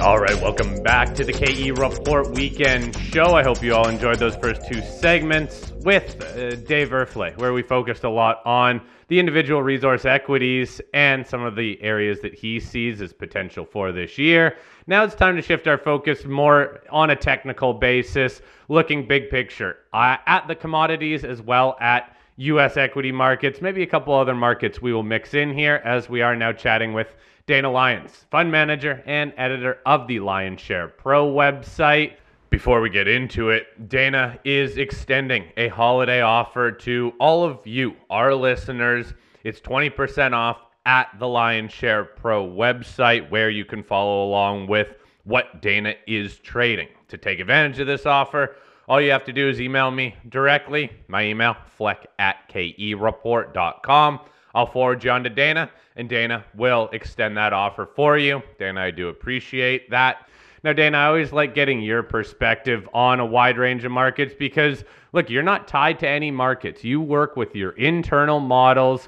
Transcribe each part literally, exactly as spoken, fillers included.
All right, welcome back to the K E Report Weekend Show. I hope you all enjoyed those first two segments with uh, Dave Erfle, where we focused a lot on the individual resource equities and some of the areas that he sees as potential for this year. Now it's time to shift our focus more on a technical basis, looking big picture uh, at the commodities as well at U S equity markets, maybe a couple other markets we will mix in here as we are now chatting with Dana Lyons, fund manager and editor of the Lionshare Pro website. Before we get into it, Dana is extending a holiday offer to all of you, our listeners. It's twenty percent off at the Lionshare Pro website, where you can follow along with what Dana is trading. To take advantage of this offer, all you have to do is email me directly. My email, fleck at K E report dot com. I'll forward you on to Dana, and Dana will extend that offer for you. Dana, I do appreciate that. Now, Dana, I always like getting your perspective on a wide range of markets because, look, you're not tied to any markets. You work with your internal models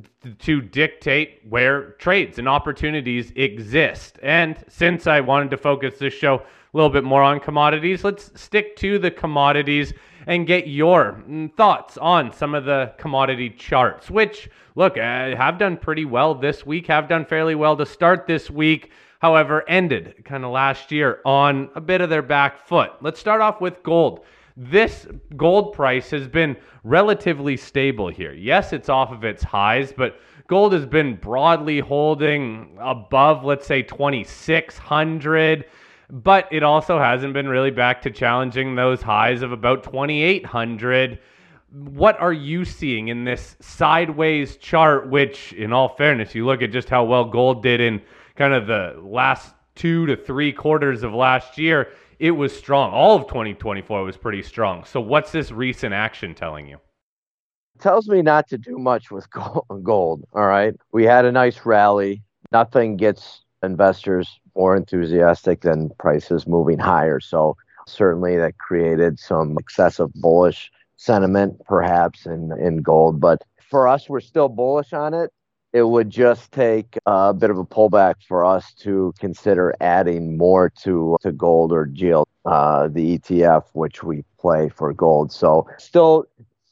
to dictate where trades and opportunities exist. And since I wanted to focus this show a little bit more on commodities, let's stick to the commodities and get your thoughts on some of the commodity charts, which, look, uh, have done pretty well this week, have done fairly well to start this week. However, ended kind of last year on a bit of their back foot. Let's start off with gold. This gold price has been relatively stable here. Yes, it's off of its highs, but gold has been broadly holding above, let's say, twenty-six hundred, but it also hasn't been really back to challenging those highs of about twenty-eight hundred. What are you seeing in this sideways chart, which, in all fairness, you look at just how well gold did in kind of the last two to three quarters of last year, it was strong. All of twenty twenty-four was pretty strong. So what's this recent action telling you? It tells me not to do much with gold, all right? We had a nice rally. Nothing gets investors more enthusiastic than prices moving higher. So certainly that created some excessive bullish sentiment perhaps in, in gold. But for us, we're still bullish on it. It would just take a bit of a pullback for us to consider adding more to to gold or G L, uh, the E T F, which we play for gold. So still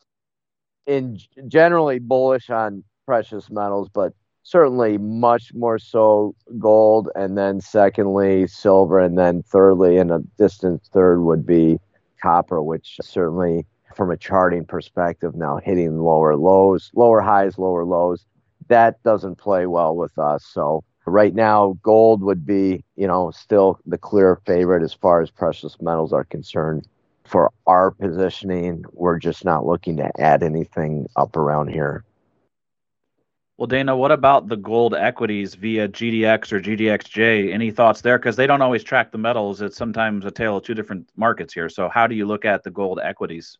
in generally bullish on precious metals, but certainly much more so gold, and then secondly silver, and then thirdly, and a distant third would be copper, which certainly from a charting perspective now hitting lower lows, lower highs, lower lows. That doesn't play well with us. So right now, gold would be, you know, still the clear favorite as far as precious metals are concerned. For our positioning, we're just not looking to add anything up around here. Well, Dana, what about the gold equities via G D X or G D X J? Any thoughts there? Because they don't always track the metals. It's sometimes a tale of two different markets here. So how do you look at the gold equities?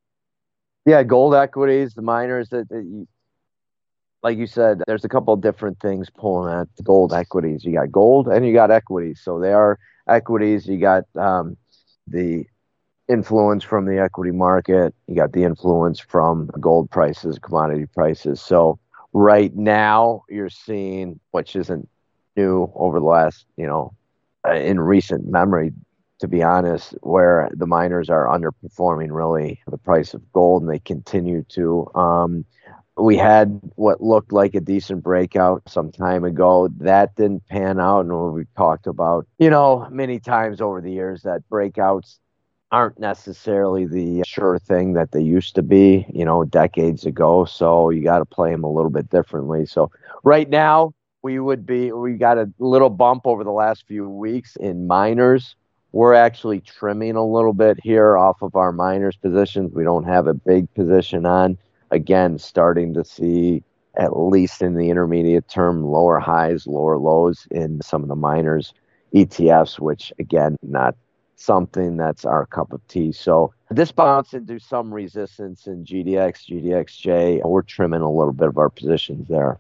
Yeah, gold equities, the miners that, that you, like you said, there's a couple of different things pulling at the gold equities. You got gold and you got equities. So they are equities. You got um, the influence from the equity market. You got the influence from gold prices, commodity prices. So right now you're seeing, which isn't new over the last, you know, uh, in recent memory, to be honest, where the miners are underperforming really the price of gold, and they continue to. Um, We had what looked like a decent breakout some time ago. That didn't pan out, and we've talked about, you know, many times over the years that breakouts aren't necessarily the sure thing that they used to be, you know, decades ago. So you got to play them a little bit differently. So right now, we would be, we got a little bump over the last few weeks in miners. We're actually trimming a little bit here off of our miners positions. We don't have a big position on. Again, starting to see, at least in the intermediate term, lower highs, lower lows in some of the miners E T Fs, which, again, not something that's our cup of tea. So this bounced into some resistance in G D X, G D X J. We're trimming a little bit of our positions there.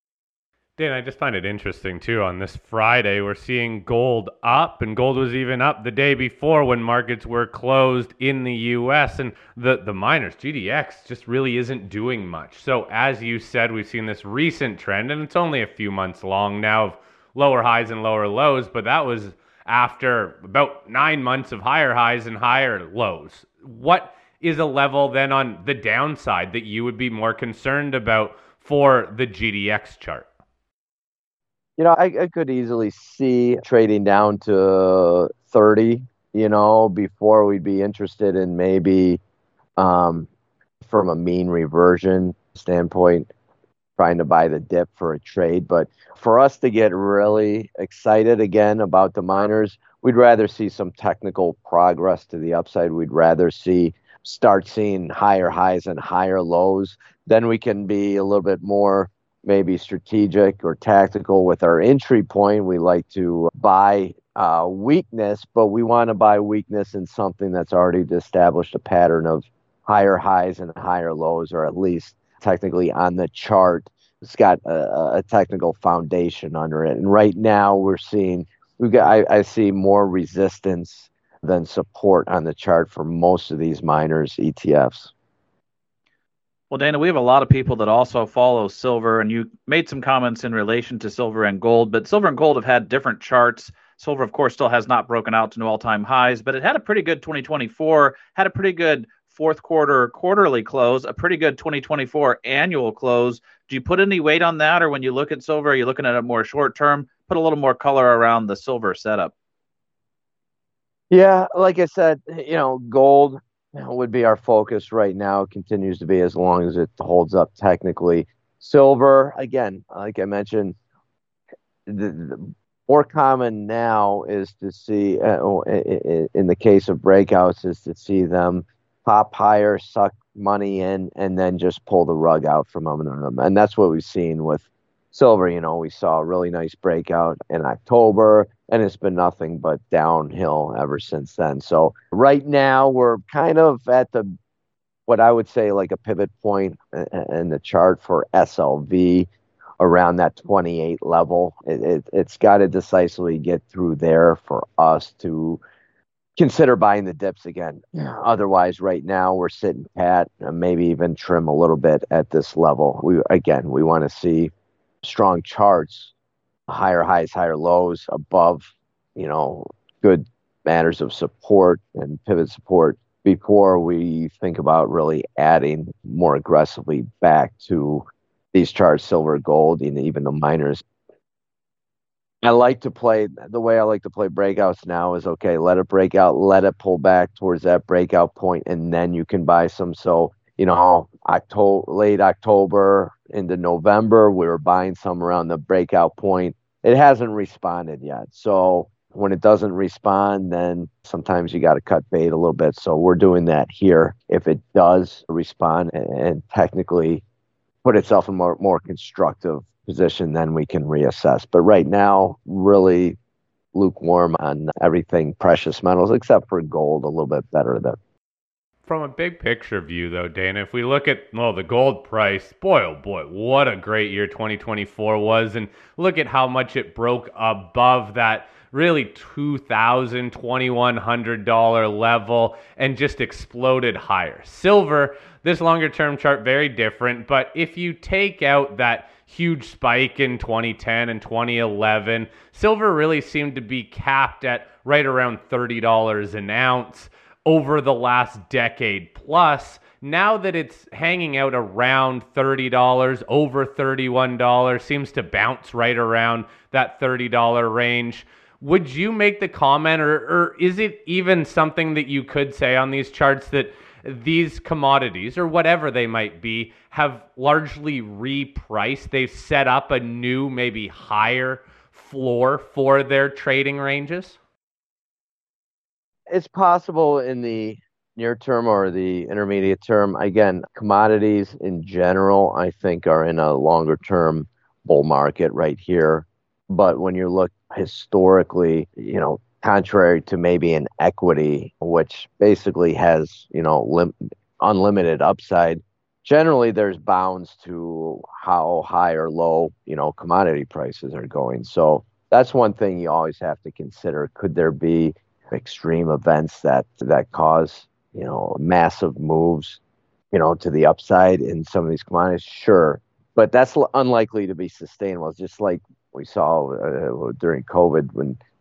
Dan, I just find it interesting, too. On this Friday, we're seeing gold up, and gold was even up the day before when markets were closed in the U S, and the, the miners, G D X, just really isn't doing much. So as you said, we've seen this recent trend, and it's only a few months long now, of lower highs and lower lows, but that was after about nine months of higher highs and higher lows. What is a level then on the downside that you would be more concerned about for the G D X chart? You know, I, I could easily see trading down to thirty, you know, before we'd be interested in maybe um, from a mean reversion standpoint, trying to buy the dip for a trade. But for us to get really excited again about the miners, we'd rather see some technical progress to the upside. We'd rather see start seeing higher highs and higher lows. Then we can be a little bit more maybe strategic or tactical with our entry point. We like to buy uh, weakness, but we want to buy weakness in something that's already established a pattern of higher highs and higher lows, or at least technically on the chart, it's got a, a technical foundation under it. And right now we're seeing, we've got, I, I see more resistance than support on the chart for most of these miners E T Fs. Well, Dana, we have a lot of people that also follow silver, and you made some comments in relation to silver and gold, but silver and gold have had different charts. Silver, of course, still has not broken out to new all-time highs, but it had a pretty good twenty twenty-four, had a pretty good fourth quarter quarterly close, a pretty good twenty twenty-four annual close. Do you put any weight on that, or when you look at silver, are you looking at it more short-term? Put a little more color around the silver setup. Yeah, like I said, you know, gold would be our focus right now, continues to be as long as it holds up technically. Silver, again, like I mentioned, the, the more common now is to see, uh, in the case of breakouts, is to see them pop higher, suck money in, and then just pull the rug out from under them. And that's what we've seen with silver. You know, we saw a really nice breakout in October, and it's been nothing but downhill ever since then. So right now we're kind of at the, what I would say like a pivot point in the chart for S L V around that twenty-eight level. It, it, it's got to decisively get through there for us to consider buying the dips again. Otherwise, right now we're sitting pat, and maybe even trim a little bit at this level. We again, we want to see strong charts, higher highs, higher lows, above, you know, good matters of support and pivot support before we think about really adding more aggressively back to these charts, silver, gold, and even the miners. I like to play, the way I like to play breakouts now is, okay, let it break out, let it pull back towards that breakout point, and then you can buy some. So, you know, October, late October into November, we were buying some around the breakout point. It hasn't responded yet. So when it doesn't respond, then sometimes you got to cut bait a little bit. So we're doing that here. If it does respond and, and technically put itself in more, more constructive position, then we can reassess. But right now, really lukewarm on everything precious metals, except for gold, a little bit better there. From a big picture view, though, Dana, if we look at, well, the gold price, boy, oh boy, what a great year twenty twenty-four was. And look at how much it broke above that really two thousand dollars, twenty-one hundred dollars level and just exploded higher. Silver, this longer term chart, very different. But if you take out that huge spike in twenty ten and twenty eleven, silver really seemed to be capped at right around thirty dollars an ounce over the last decade plus. Now that it's hanging out around thirty dollars, over thirty-one dollars, seems to bounce right around that thirty dollars range. Would you make the comment, or, or is it even something that you could say on these charts that these commodities, or whatever they might be, have largely repriced? They've set up a new, maybe higher floor for their trading ranges? It's possible in the near term or the intermediate term. Again, commodities in general, I think, are in a longer term bull market right here. But when you look historically, you know, contrary to maybe an equity, which basically has, you know, lim- unlimited upside, generally there's bounds to how high or low, you know, commodity prices are going. So that's one thing you always have to consider. Could there be extreme events that that cause, you know, massive moves, you know, to the upside in some of these commodities? Sure, but that's unlikely to be sustainable. It's just like we saw uh, during COVID when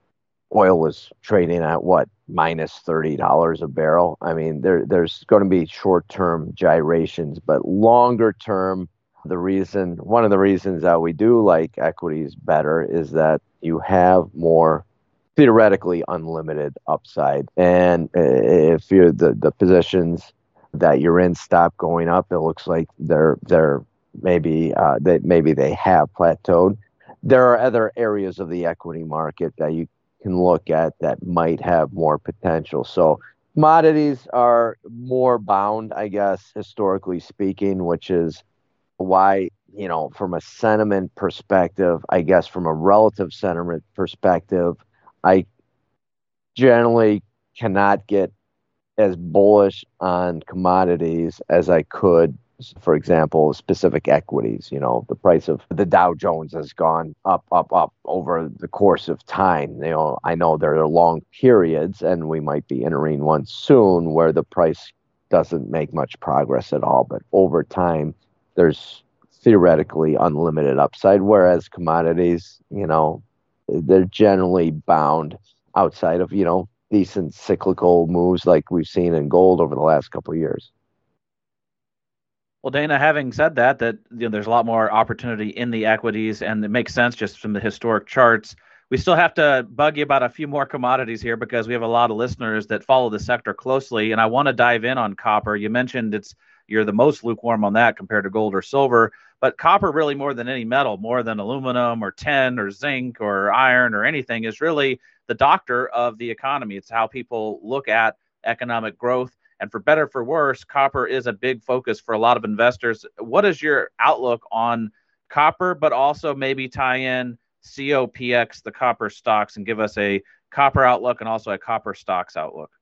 oil was trading at what, minus thirty dollars a barrel. I mean, there there's going to be short-term gyrations, but longer term, the reason, one of the reasons that we do like equities better is that you have more theoretically unlimited upside. And if you're the, the positions that you're in stop going up, it looks like they're they're maybe uh, that maybe they have plateaued. There are other areas of the equity market that you can look at that might have more potential. So commodities are more bound, I guess, historically speaking, which is why, you know, from a sentiment perspective, I guess from a relative sentiment perspective, I generally cannot get as bullish on commodities as I could, for example, specific equities. You know, the price of the Dow Jones has gone up, up, up over the course of time. You know, I know there are long periods, and we might be entering one soon where the price doesn't make much progress at all. But over time, there's theoretically unlimited upside, whereas commodities, you know, they're generally bound outside of, you know, decent cyclical moves like we've seen in gold over the last couple of years. Well, Dana, having said that, that you know, there's a lot more opportunity in the equities, and it makes sense just from the historic charts. We still have to bug you about a few more commodities here because we have a lot of listeners that follow the sector closely, and I want to dive in on copper. You mentioned it's you're the most lukewarm on that compared to gold or silver, but copper really more than any metal, more than aluminum or tin or zinc or iron or anything, is really the doctor of the economy. It's how people look at economic growth. And for better or for worse, copper is a big focus for a lot of investors. What is your outlook on copper, but also maybe tie in C O P X, the copper stocks, and give us a copper outlook and also a copper stocks outlook?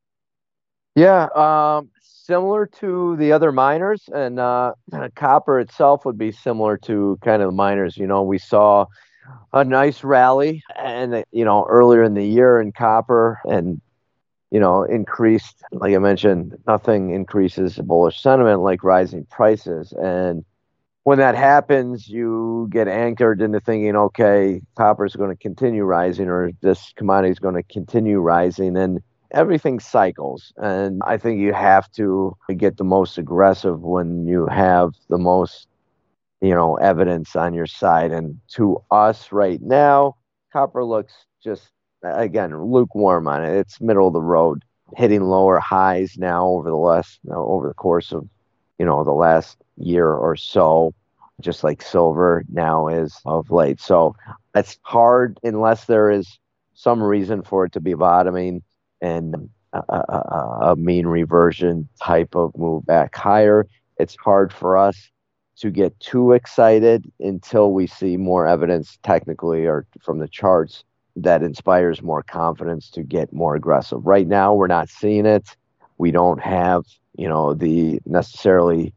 Yeah, um, similar to the other miners, and uh, copper itself would be similar to kind of the miners. You know, we saw a nice rally, and you know, earlier in the year in copper, and you know, increased, like I mentioned, nothing increases bullish sentiment like rising prices. And when that happens, you get anchored into thinking, okay, copper is going to continue rising, or this commodity is going to continue rising, and everything cycles. And I think you have to get the most aggressive when you have the most, you know, evidence on your side. And to us right now, copper looks just, again, lukewarm on it. It's middle of the road, hitting lower highs now over the last, you know, over the course of, you know, the last year or so, just like silver now is of late. So it's hard unless there is some reason for it to be bottoming and a, a, a mean reversion type of move back higher. It's hard for us to get too excited until we see more evidence technically or from the charts that inspires more confidence to get more aggressive. Right now, we're not seeing it. We don't have, you know, the necessarily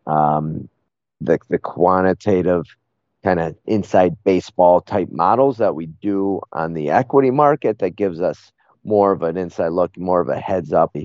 um, the the quantitative kind of inside baseball type models that we do on the equity market that gives us more of an inside look, more of a heads up,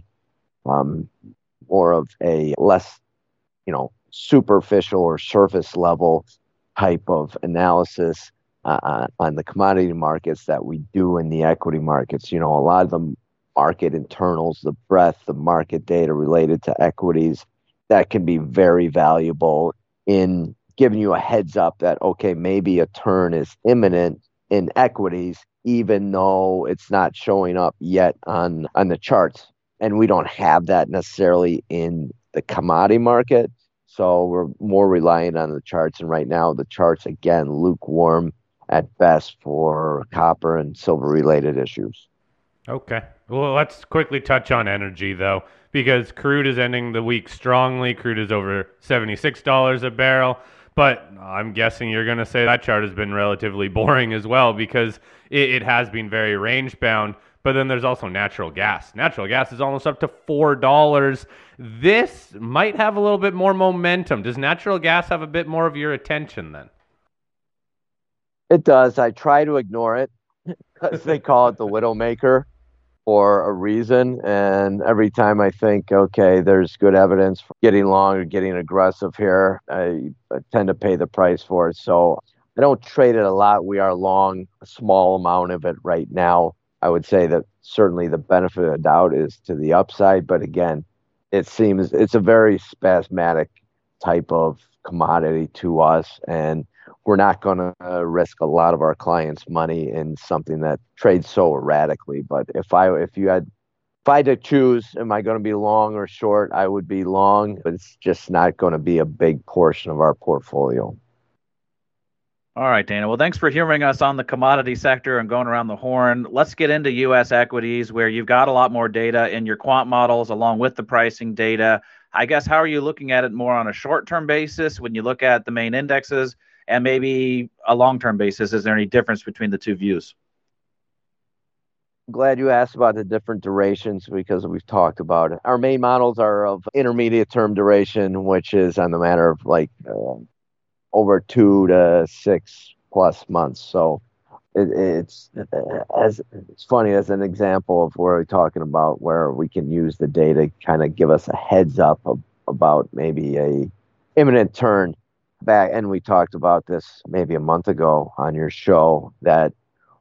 um, more of a less, you know, superficial or surface level type of analysis Uh, on the commodity markets that we do in the equity markets. You know, a lot of the market internals, the breadth, the market data related to equities, that can be very valuable in giving you a heads up that, okay, maybe a turn is imminent in equities, even though it's not showing up yet on, on the charts. And we don't have that necessarily in the commodity market. So we're more reliant on the charts. And right now, the charts, again, lukewarm at best for copper and silver related issues. Okay. Well, let's quickly touch on energy, though, because crude is ending the week strongly. Crude is over seventy-six dollars a barrel. But I'm guessing you're going to say that chart has been relatively boring as well, because it, it has been very range bound. But then there's also natural gas. Natural gas is almost up to four dollars. This might have a little bit more momentum. Does natural gas have a bit more of your attention then? It does. I try to ignore it because they call it the widowmaker for a reason. And every time I think, okay, there's good evidence for getting long or getting aggressive here, I, I tend to pay the price for it. So I don't trade it a lot. We are long a small amount of it right now. I would say that certainly the benefit of the doubt is to the upside. But again, it seems it's a very spasmodic type of commodity to us. And we're not going to risk a lot of our clients' money in something that trades so erratically. But if I, if you had, if I had to choose, am I going to be long or short? I would be long, but it's just not going to be a big portion of our portfolio. All right, Dana. Well, thanks for hearing us on the commodity sector and going around the horn. Let's get into U S equities, where you've got a lot more data in your quant models along with the pricing data. I guess, how are you looking at it more on a short-term basis when you look at the main indexes, and maybe a long-term basis? Is there any difference between the two views? Glad you asked about the different durations, because we've talked about it. Our main models are of intermediate term duration, which is on the matter of like uh, over two to six plus months. So it, it's as it's funny as an example of where we're talking about where we can use the data kind of give us a heads up of, about maybe a imminent turn back. And we talked about this maybe a month ago on your show, that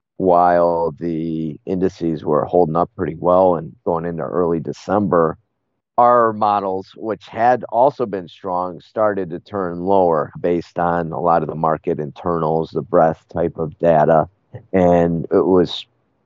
while the indices were holding up pretty well and going into early December, our models, which had also been strong, started to turn lower based on a lot of the market internals, the breadth type of data. And it was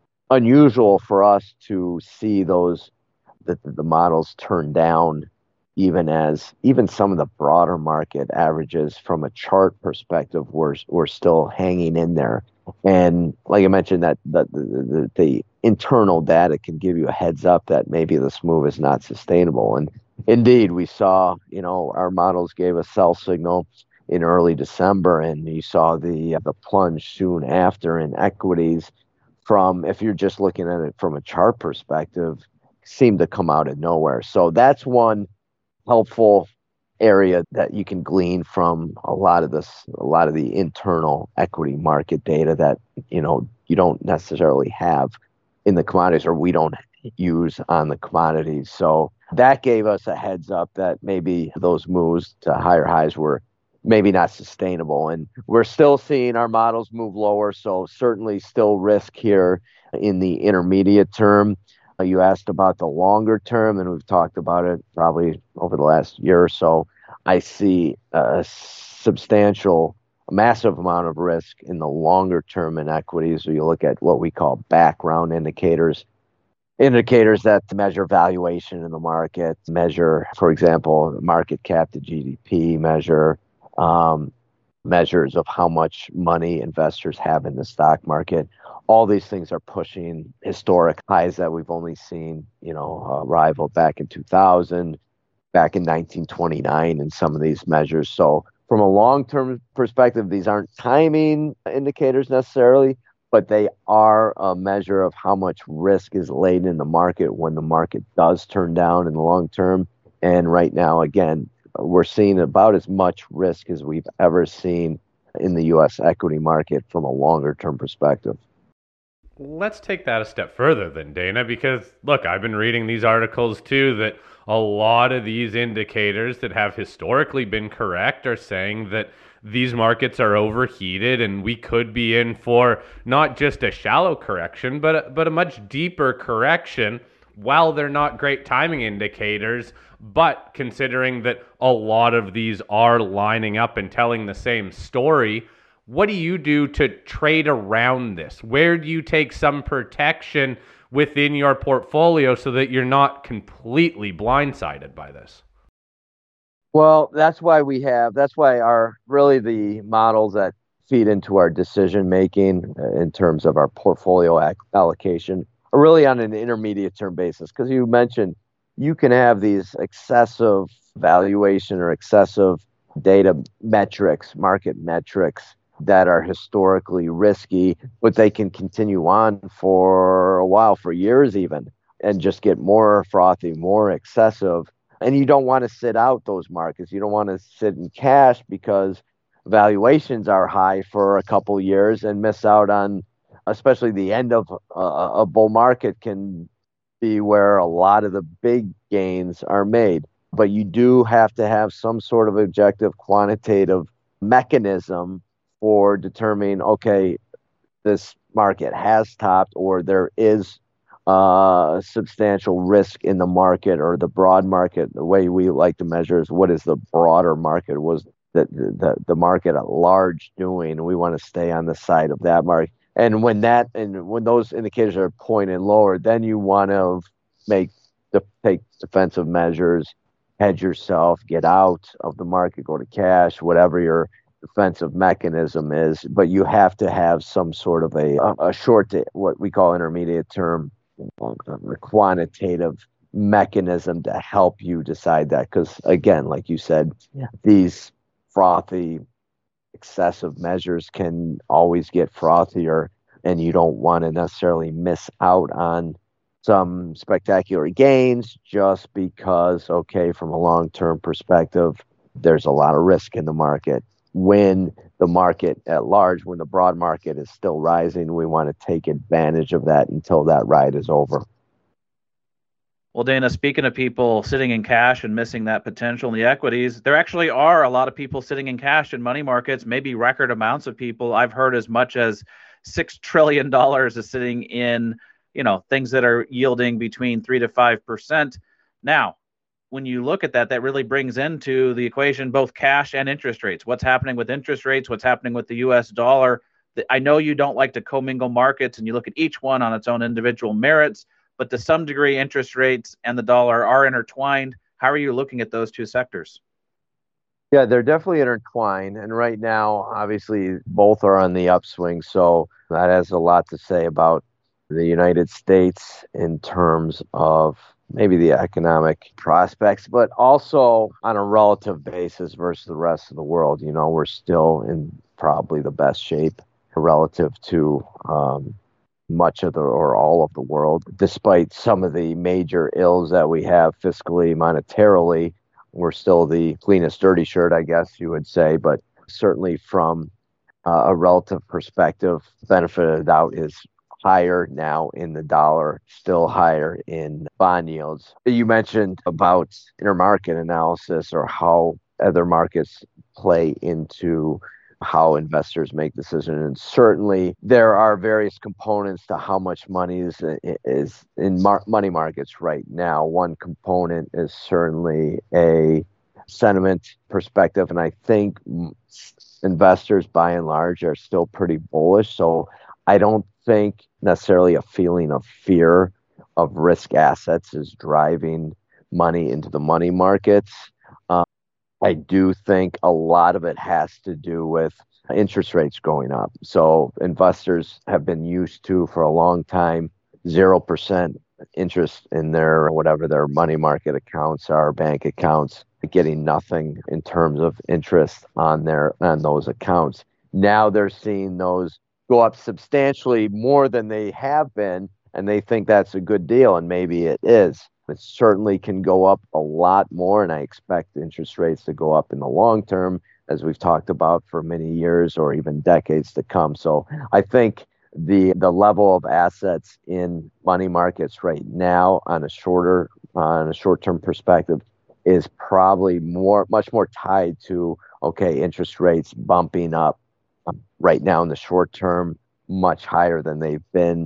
unusual for us to see those, the, the models turn down, even as even some of the broader market averages from a chart perspective were, were still hanging in there. And like I mentioned, that, that the, the, the internal data can give you a heads up that maybe this move is not sustainable. And indeed, we saw, you know, our models gave a sell signal in early December, and you saw the the plunge soon after in equities from, if you're just looking at it from a chart perspective, seemed to come out of nowhere. So that's one helpful area that you can glean from a lot of this, a lot of the internal equity market data that, you know, you don't necessarily have in the commodities, or we don't use on the commodities. So that gave us a heads up that maybe those moves to higher highs were maybe not sustainable. And we're still seeing our models move lower. So certainly still risk here in the intermediate term. You asked about the longer term, and we've talked about it probably over the last year or so. I see a substantial, massive amount of risk in the longer term in equities. So you look at what we call background indicators, indicators that measure valuation in the market, measure, for example, market cap to G D P, measure um, measures of how much money investors have in the stock market. All these things are pushing historic highs that we've only seen, you know, uh, rivaled back in two thousand, back in nineteen twenty-nine in some of these measures. So from a long-term perspective, these aren't timing indicators necessarily, but they are a measure of how much risk is laid in the market when the market does turn down in the long term. And right now, again, we're seeing about as much risk as we've ever seen in the U S equity market from a longer term perspective. Let's take that a step further then, Dana, because look, I've been reading these articles too that a lot of these indicators that have historically been correct are saying that these markets are overheated and we could be in for not just a shallow correction, but a, but a much deeper correction. While they're not great timing indicators, but considering that a lot of these are lining up and telling the same story, what do you do to trade around this? Where do you take some protection within your portfolio so that you're not completely blindsided by this? Well, that's why we have, that's why our, really the models that feed into our decision making in terms of our portfolio ac- allocation are really on an intermediate term basis. Because you mentioned you can have these excessive valuation or excessive data metrics, market metrics that are historically risky, but they can continue on for a while, for years even, and just get more frothy, more excessive. And you don't want to sit out those markets. You don't want to sit in cash because valuations are high for a couple of years and miss out on, especially the end of a, a bull market can be where a lot of the big gains are made. But you do have to have some sort of objective quantitative mechanism for determining, okay, this market has topped or there is uh, substantial risk in the market or the broad market. The way we like to measure is what is the broader market, was the, the, the market at large doing. We want to stay on the side of that market. And when that and when those indicators are pointing lower, then you want to make the take defensive measures, hedge yourself, get out of the market, go to cash, whatever your defensive mechanism is. But you have to have some sort of a a short, what we call intermediate term, a quantitative mechanism to help you decide that. Because again, like you said, yeah, these frothy, excessive measures can always get frothier, and you don't want to necessarily miss out on some spectacular gains just because, okay, from a long-term perspective, there's a lot of risk in the market. When the market at large, when the broad market is still rising, we want to take advantage of that until that ride is over. Well, Dana, speaking of people sitting in cash and missing that potential in the equities, there actually are a lot of people sitting in cash in money markets, maybe record amounts of people. I've heard as much as six trillion dollars is sitting in, you know, things that are yielding between three to five percent. Now, when you look at that, that really brings into the equation both cash and interest rates. What's happening with interest rates? What's happening with the U S dollar? I know you don't like to commingle markets and you look at each one on its own individual merits, but to some degree, interest rates and the dollar are intertwined. How are you looking at those two sectors? Yeah, they're definitely intertwined. And right now, obviously, both are on the upswing. So that has a lot to say about the United States in terms of maybe the economic prospects, but also on a relative basis versus the rest of the world. You know, we're still in probably the best shape relative to um, much of the or all of the world, despite some of the major ills that we have fiscally, monetarily. We're still the cleanest dirty shirt, I guess you would say, but certainly from uh, a relative perspective, benefit of the doubt is higher now in the dollar, still higher in bond yields. You mentioned about intermarket analysis or how other markets play into how investors make decisions. And certainly there are various components to how much money is, is in mar- money markets right now. One component is certainly a sentiment perspective. And I think investors by and large are still pretty bullish. So I don't think necessarily a feeling of fear of risk assets is driving money into the money markets. Um, I do think a lot of it has to do with interest rates going up. So investors have been used to, for a long time, zero percent interest in their, whatever their money market accounts are, bank accounts, getting nothing in terms of interest on their on those accounts. Now they're seeing those go up substantially more than they have been, and they think that's a good deal, and maybe it is. It certainly can go up a lot more, and I expect interest rates to go up in the long term, as we've talked about for many years or even decades to come. So I think the the level of assets in money markets right now on a shorter on a short-term perspective is probably more much more tied to, okay, interest rates bumping up um, right now in the short term, much higher than they've been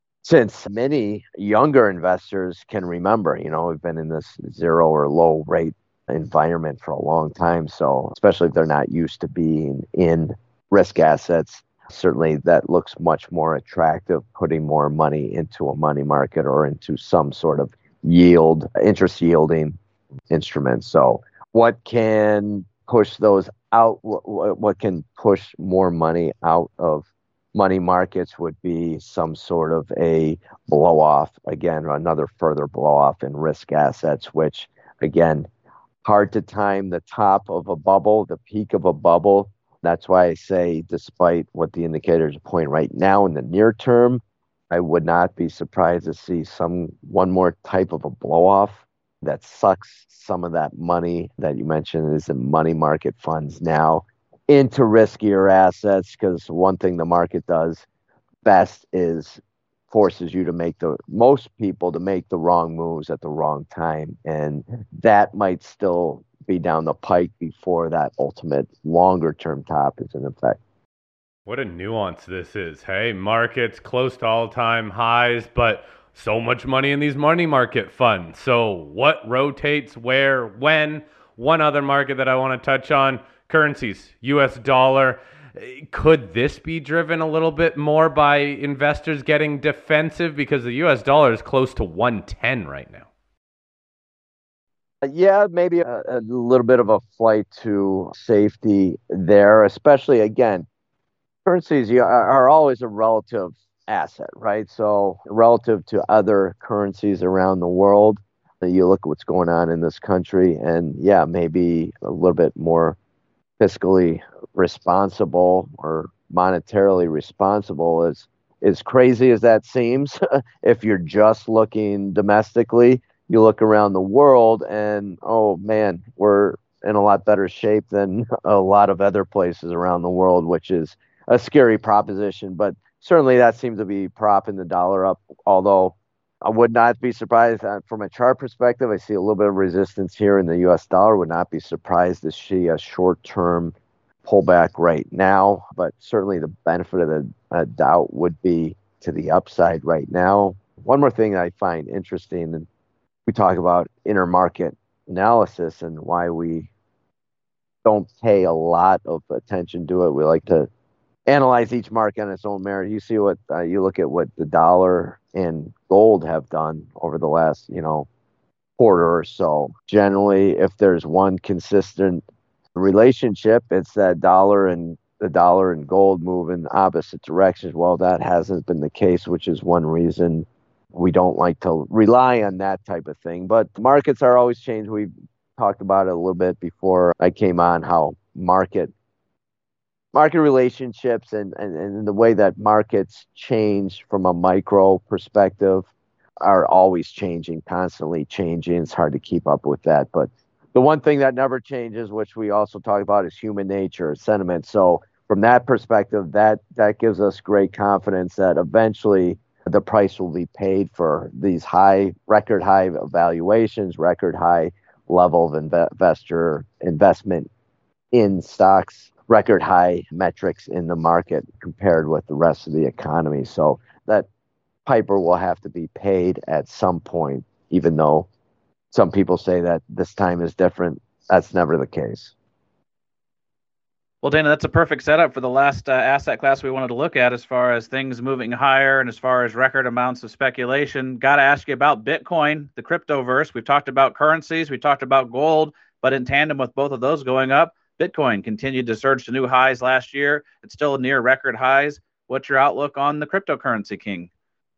since many younger investors can remember. You know, we've been in this zero or low rate environment for a long time. So especially if they're not used to being in risk assets, certainly that looks much more attractive, putting more money into a money market or into some sort of yield, interest yielding instrument. So what can push those out? What, what can push more money out of money markets would be some sort of a blow off, again, another further blow off in risk assets, which again, hard to time the top of a bubble, the peak of a bubble. That's why I say, despite what the indicators point right now in the near term, I would not be surprised to see some one more type of a blow off that sucks some of that money that you mentioned is in money market funds now into riskier assets. Because one thing the market does best is forces you to make the most people to make the wrong moves at the wrong time, and that might still be down the pike before that ultimate longer term top is in effect. What a nuance this is. Hey, markets close to all-time highs, but so much money in these money market funds. So what rotates where, when? One other market that I want to touch on, currencies, U S dollar. Could this be driven a little bit more by investors getting defensive because the U S dollar is close to one ten right now? Yeah, maybe a, a little bit of a flight to safety there, especially again, currencies are, are always a relative asset, right? So relative to other currencies around the world, you look at what's going on in this country, and yeah, maybe a little bit more fiscally responsible or monetarily responsible. As as crazy as that seems, if you're just looking domestically, you look around the world and, oh man, we're in a lot better shape than a lot of other places around the world, which is a scary proposition. But certainly that seems to be propping the dollar up, although I would not be surprised uh, from a chart perspective. I see a little bit of resistance here in the U S dollar. Would not be surprised to see a short-term pullback right now, but certainly the benefit of the uh, doubt would be to the upside right now. One more thing I find interesting, and we talk about intermarket analysis and why we don't pay a lot of attention to it. We like to analyze each market on its own merit. You see what uh, you look at what the dollar and gold have done over the last, you know, quarter or so. Generally, if there's one consistent relationship, it's that dollar and the dollar and gold move in opposite directions. Well, that hasn't been the case, which is one reason we don't like to rely on that type of thing. But markets are always changed. We've talked about it a little bit before I came on, how market market relationships and, and, and the way that markets change from a micro perspective are always changing, constantly changing. It's hard to keep up with that. But the one thing that never changes, which we also talk about, is human nature, sentiment. So from that perspective, that that gives us great confidence that eventually the price will be paid for these high, record high valuations, record high level of inve- investor investment in stocks, record high metrics in the market compared with the rest of the economy. So that piper will have to be paid at some point, even though some people say that this time is different. That's never the case. Well, Dana, that's a perfect setup for the last uh, asset class we wanted to look at as far as things moving higher and as far as record amounts of speculation. Got to ask you about Bitcoin, the cryptoverse. We've talked about currencies, we talked about gold, but in tandem with both of those going up, Bitcoin continued to surge to new highs last year. It's still near record highs. What's your outlook on the cryptocurrency king?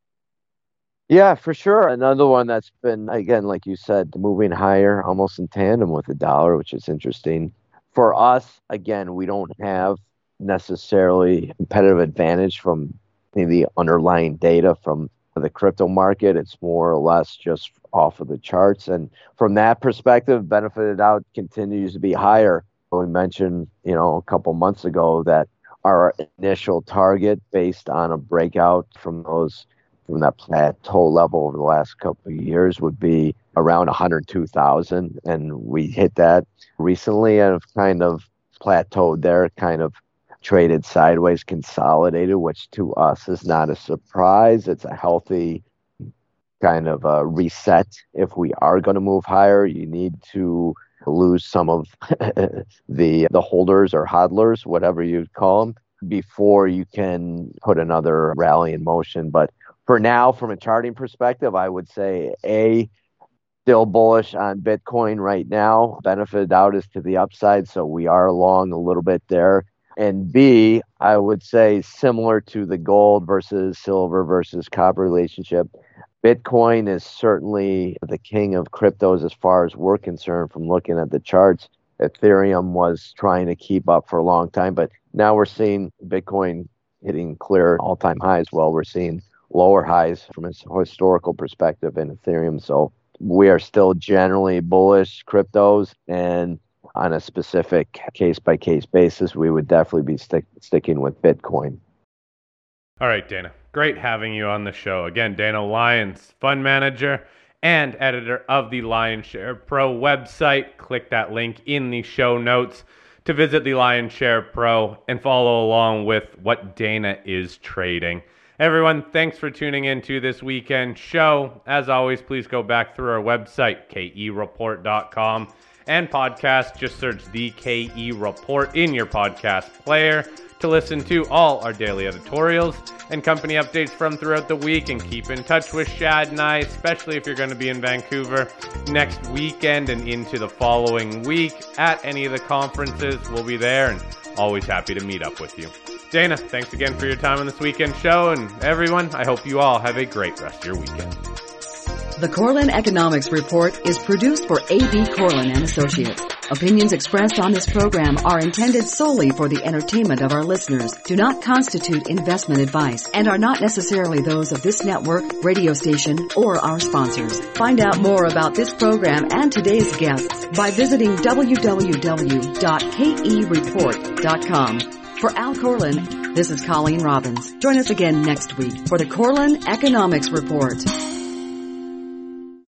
Yeah, for sure. Another one that's been, again, like you said, moving higher almost in tandem with the dollar, which is interesting. For us, again, we don't have necessarily competitive advantage from the underlying data from the crypto market. It's more or less just off of the charts. And from that perspective, benefited out continues to be higher. We mentioned, you know, a couple months ago that our initial target based on a breakout from those from that plateau level over the last couple of years would be around one hundred two thousand. And we hit that recently and have kind of plateaued there, kind of traded sideways, consolidated, which to us is not a surprise. It's a healthy kind of a reset. If we are going to move higher, you need to lose some of the the holders or hodlers, whatever you call them, before you can put another rally in motion. But for now, from a charting perspective, I would say A, still bullish on Bitcoin right now. Benefit out is to the upside, so we are along a little bit there. And B, I would say similar to the gold versus silver versus copper relationship, Bitcoin is certainly the king of cryptos as far as we're concerned from looking at the charts. Ethereum was trying to keep up for a long time, but now we're seeing Bitcoin hitting clear all-time highs. Well, we're seeing lower highs from a historical perspective in Ethereum. So we are still generally bullish cryptos, and on a specific case-by-case basis, we would definitely be stick, sticking with Bitcoin. All right, Dana. Great having you on the show. Again, Dana Lyons, fund manager and editor of the Lionshare Pro website. Click that link in the show notes to visit the Lion Share Pro and follow along with what Dana is trading. Everyone, thanks for tuning in to this weekend show. As always, please go back through our website, K E report dot com, and podcast. Just search the K E Report in your podcast player to listen to all our daily editorials and company updates from throughout the week, and keep in touch with Shad and I, especially if you're going to be in Vancouver next weekend and into the following week at any of the conferences. We'll be there and always happy to meet up with you. Dana, thanks again for your time on this weekend show, and everyone, I hope you all have a great rest of your weekend. The Corlin Economics Report is produced for A B Corlin and Associates. Opinions expressed on this program are intended solely for the entertainment of our listeners, do not constitute investment advice, and are not necessarily those of this network, radio station, or our sponsors. Find out more about this program and today's guests by visiting w w w dot k e report dot com. For Al Corlin, this is Colleen Robbins. Join us again next week for the Corlin Economics Report.